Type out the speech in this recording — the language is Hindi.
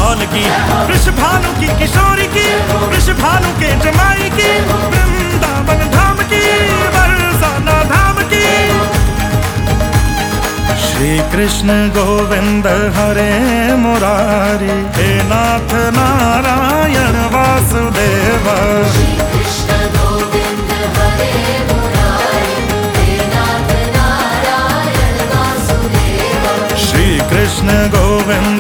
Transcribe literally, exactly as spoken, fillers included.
कौल की, वृषभानु की किशोरी की, वृषभानु के जमाई की, वृंदावन धाम की, बरसाना धाम की। श्री कृष्ण गोविंद हरे मुरारी, हे नाथ नारायण वासुदेव। श्री कृष्ण गोविंद हरे मुरारी, हे नाथ नारायण वासुदेव। श्री कृष्ण गोविंद